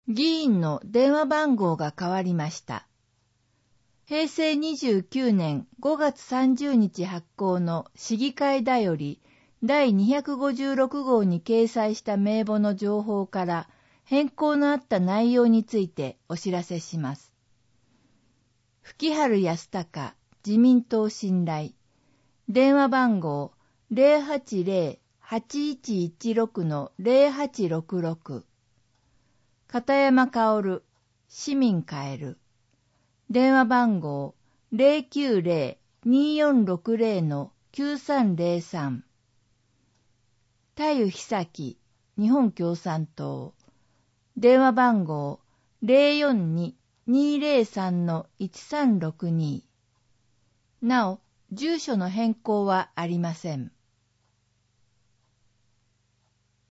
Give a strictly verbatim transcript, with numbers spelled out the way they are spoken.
議員の電話番号が変わりました。へいせいにじゅうきゅうねんごがつさんじゅうにち発行の市議会だよりだいにひゃくごじゅうろくごうに掲載した名簿の情報から変更のあった内容についてお知らせします。吹春康隆、自民党信頼。電話番号 ゼロはちゼロ はちいちいちろく ゼロはちろくろく。片山薫、市民変える。電話番号 ゼロきゅうゼロ にーよんろくゼロ きゅうさんゼロさん。田湯久樹、日本共産党。電話番号 ゼロよんに にーゼロさん いちさんろくに。なお、住所の変更はありません。